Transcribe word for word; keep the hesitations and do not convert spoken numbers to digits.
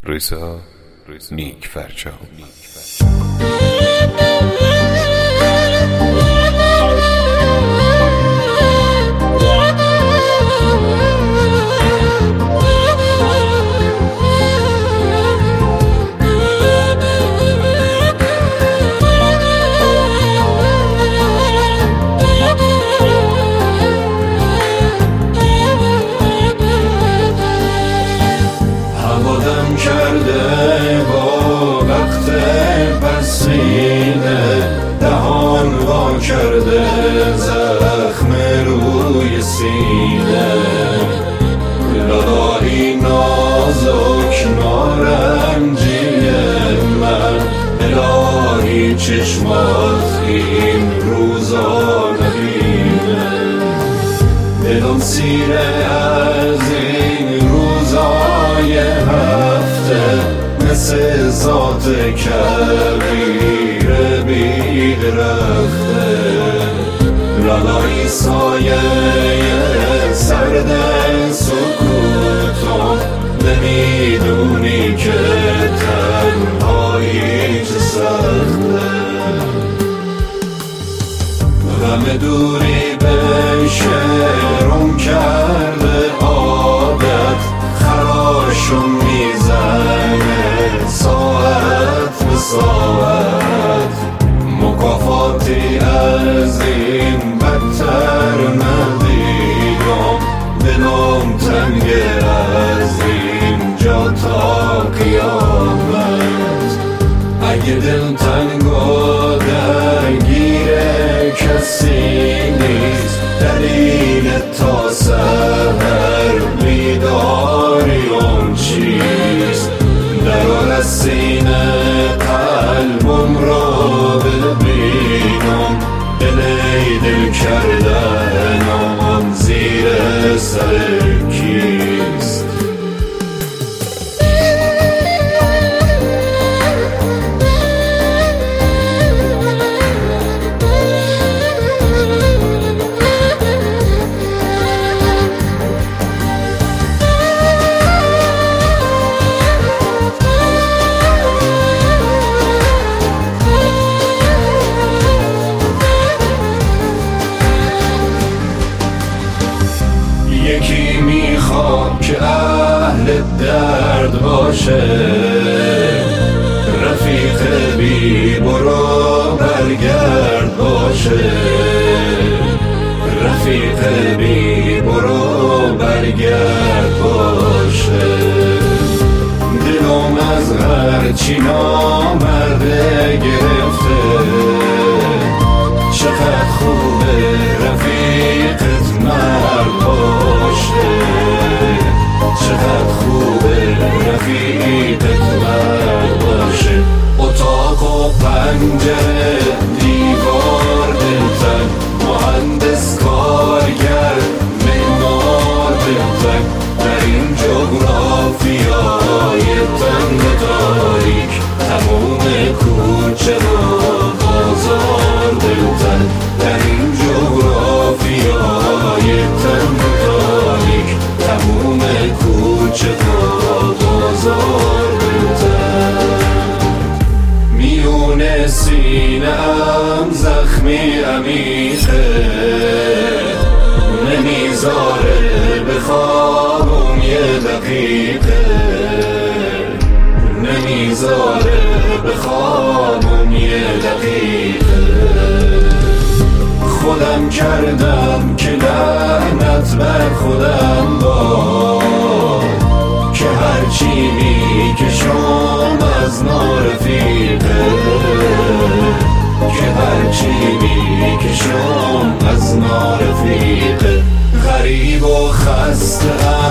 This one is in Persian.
رضا نیک فرجام. کرده با وقت پسینه، دهان وا کرده زخم روی سینه. لالایی نازک نارنجی من، الهی چشمات این روزا نبینه. دلم سیره از این روزای هفته، مثل ذات کبیر بی درخته. لالایی سایه سرد سکوتم، نمیدونی که تنهایی چه سخته. غم دوری به شعرم کرده عادت، خراشم میزنه ساعت به ساعت. مکافاتی از این بدتر ندیدم، دلم تنگه از اینجا تا قیامت. اگه دل تنگ و درگیره کسی نیست، دلیل تا سحر بیداریم چیست؟ در سینه قلبم را ببینم، دلی دل کردنم زیر سر کیست؟ یکی میخواد که اهل درد باشه، رفیق بی برو برگرد باشه. رفیق بی برو برگرد باشه. دلم از هرچی نامرده گرفته، چقدر خوبه رفیقت مرد باشه. چقدر خوبه رفیقت مرد باشه. اتاق و پنجره دیوار دلتن، مهندس کارگر معمار دلتن. در این جغرافیای تنگ تاریک، تموم کوچه و بازار دلتن. در این جغرافیای تنگ تاریک، تموم کوچه و بازار دلتن. میون سینه‌ام زخمی عمیقه، نمیذاره بخوابم یه دقیقه. نمیذاره بخوابم یه دقیقه. خودم کردم که لعنت بر خودم باد، که هرچی میکشم از نارفیقه. که هرچی میکشم از نارفیقه. غریب و خسته